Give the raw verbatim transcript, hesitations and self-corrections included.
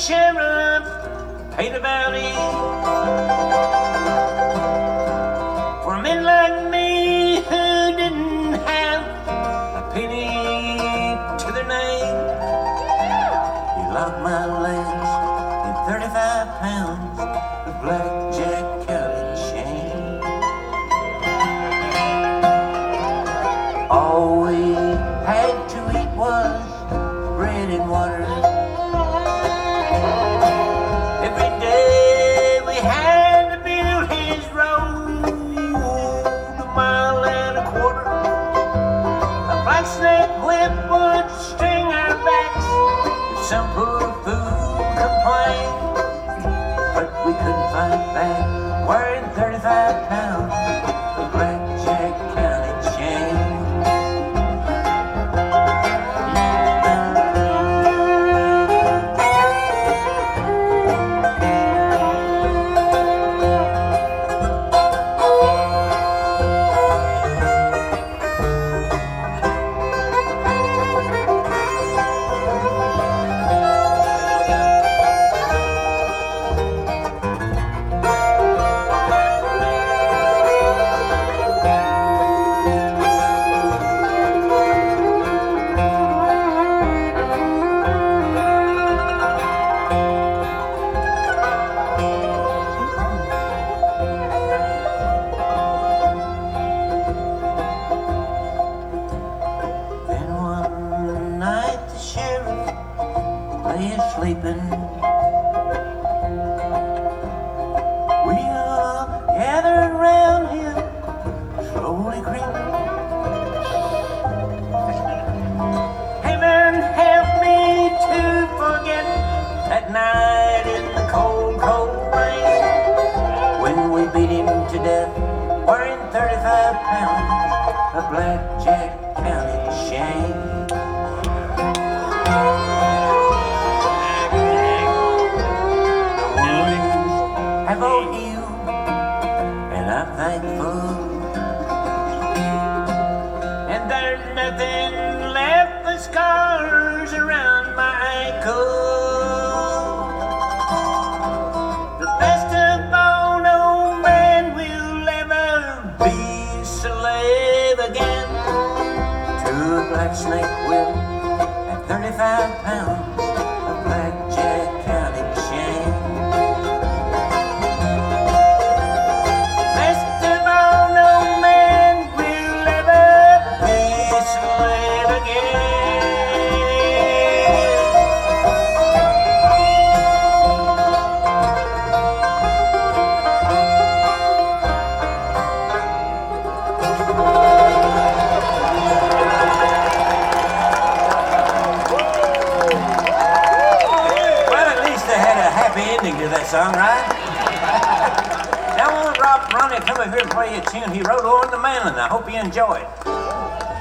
sheriff paid a bounty for men like me who didn't have a penny to their name. He locked my legs in thirty-five pounds of blackjack county chain. All we had to eat was bread and water. Every day we had to build his road a mile and a quarter. A black snake whip would string our backs if some poor fool complained, but we couldn't fight back wearing thirty-five pounds of blackjack county chain. Sleeping, we all gathered around him, slowly creeping. Hey man, help me to forget that night in the cold, cold rain when we beat him to death, wearing thirty-five pounds of blackjack county chain. Have all healed, and I'm thankful. And there's nothing left but scars around my ankle. The best of all, no man will ever be a slave again to a black snake whip and thirty-five pounds of blackjack county chain. Ending to that song, right? Now I want Rob Ronnie come over here and play a tune he wrote on the Manlin. I hope you enjoy it.